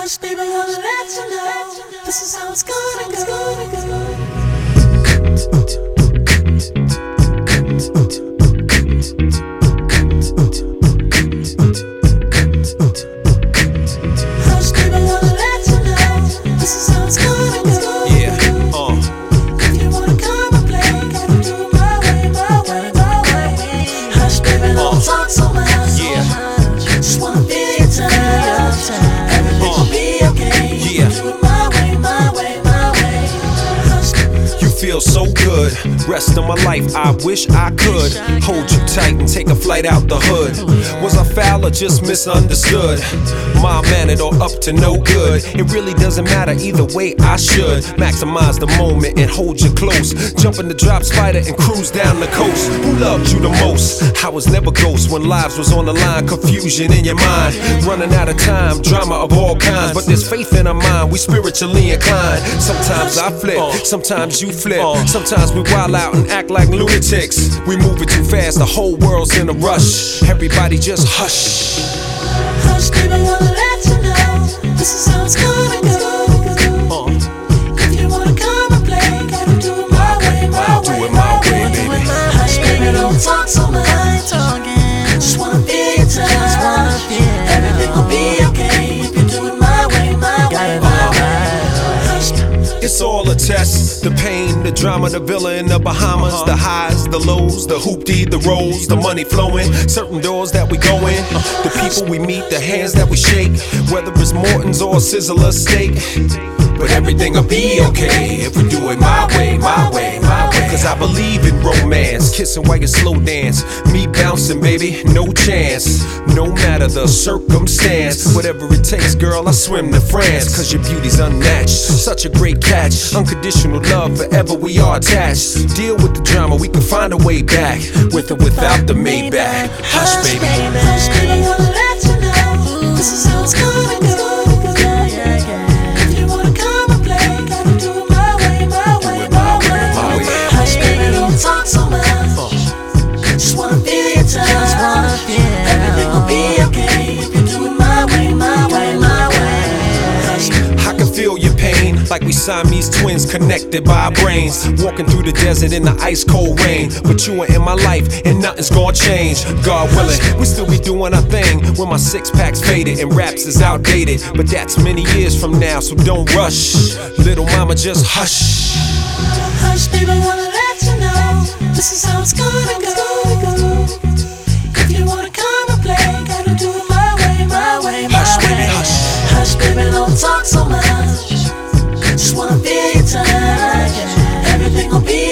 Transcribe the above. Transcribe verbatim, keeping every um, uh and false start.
Hush, baby, wanna let you know this is how it's gonna go. Hush, baby, wanna let you know this is how it's gonna go. Yeah, uh. If you wanna come and play, gotta do it my way, my way, my way. Hush, baby, don't talk so much. Yeah. Just wanna feel your touch. Everything will be okay. Yeah. Do it my way, my way, my way. Hush. You feel so good, rest of my life I wish I could hold you tight and take a flight out the hood. Was I foul or just misunderstood? Mild-mannered or up to no good? It really doesn't matter either way, I should maximize the moment and hold you close. Jump in the drop spider and cruise down the coast. Who loved you the most? I was never ghost when lives was on the line. Confusion in your mind, running out of time, drama of all kinds. But there's faith in our mind, we spiritually inclined. Sometimes I flip, sometimes you flip. Sometimes we wild out and act like lunatics. We moving too fast, the whole world's in a rush. Everybody just hush. Hush, baby, wanna let you know this is how it's gonna go. Uh. If you wanna come and play, gotta do it my way, my way, Do it my way, baby. Hush, baby, don't talk so much. Just wanna feel your touch. Everything will be okay if you do it my way, my way, my way. Hush. It's all a test. The pain, the drama, the villa in the Bahamas, the highs, the lows, the hoopty, the rolls, the money flowing, certain doors that we go in, the people we meet, the hands that we shake, whether it's Morton's or Sizzler steak. But everything'll be okay if we do it my way, my way, my way. Cause I believe in romance, kissing while you slow dance, me bouncing, baby, no chance. No matter the circumstance, whatever it takes, girl, I swim to France. Cause your beauty's unmatched, such a great catch. Unconditional love, forever we are attached. Deal with the drama, we can find a way back, with or without the Maybach. Hush, baby. Hush, baby, wanna let you know this is how it's gonna go. If you wanna come and play, gotta do it my way, my way, my way. Hush, baby, don't talk so much. Just wanna feel your touch. Everything will be okay if you do it my way, my way, my way. Hush. I can feel your pain, like we Siamese twins connected by our brains. Walking through the desert in the ice cold rain, but you are in my life and nothing's gonna change. God willing, we still be doing our thing when my six pack's faded and raps is outdated. But that's many years from now, so don't rush. Little mama, just hush. Hush, baby, wanna let you know this is how it's gonna go. If you wanna come and play, gotta do it my way, my way, my Hush, way. baby, hush. Hush, baby, don't talk so much. Just wanna feel your touch. Everything will be